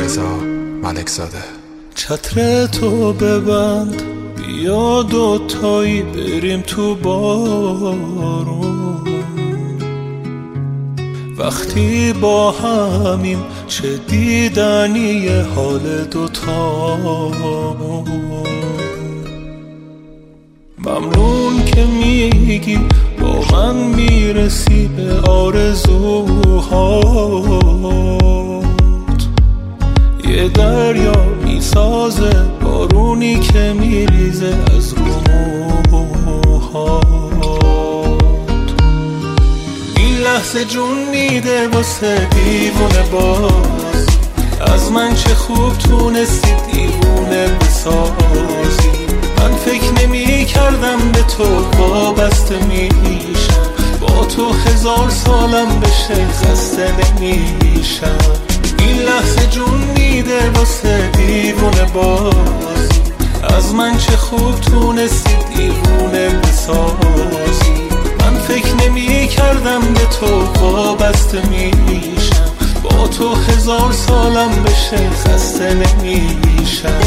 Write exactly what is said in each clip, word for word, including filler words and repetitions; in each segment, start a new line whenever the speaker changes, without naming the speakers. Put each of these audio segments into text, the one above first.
رضا ملکزاده.
چتر تو ببند بیا دوتایی بریم تو بارون، وقتی با همیم چه دیدنی حال دوتامون. ممنون که میگی با من میرسی به آرزوهات، یه دریا میسازه بارونی که میریزه از موهات. این لحظه جون میده واسه دیوونه باز، از من چه خوب تونستی دیوونه بسازی. من فکر نمی کردم به تو وابسته میشم، با تو هزار سالم بشه خسته نمیشم. این لحظه جون میده واسه دیوونه باز، از من چه خوب تونستی دیوونه بسازی. من فکر نمی کردم به تو وابسته میشم، با تو هزار سالم بشه خسته نمیشم.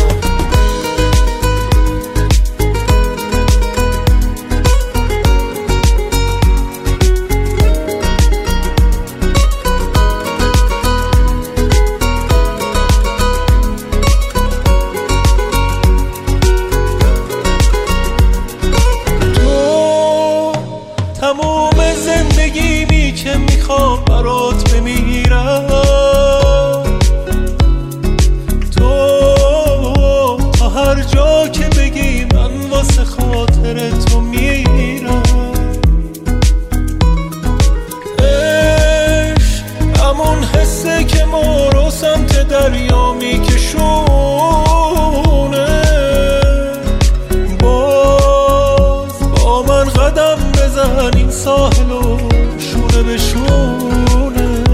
تموم زندگیمی که میخوام برات بمیرم، تو تا هر جا که بگی من واسه خاطر تو میرم. عشق همون حسه که ما رو سمت دریا میکشونه، باز با من قدم بزن این ساحل و شونه بشونه.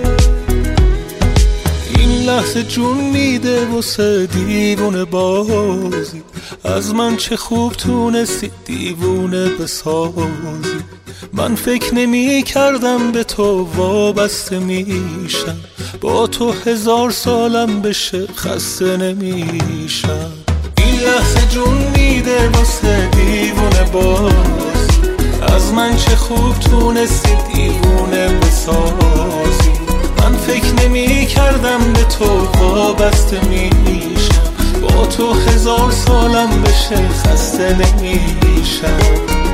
این لحظه جون میده واسه دیوونه بازی، از من چه خوب تونستی دیوونه بسازی. من فکر نمی کردم به تو وابسته میشم، با تو هزار سالم بشه خسته نمیشم. این لحظه جون میده واسه دیوونه باز، از من چه خوب تونستی دیوونه بسازی. من فکر نمی کردم به تو وابسته میشم، با تو هزار سالم بشه خسته نمیشم.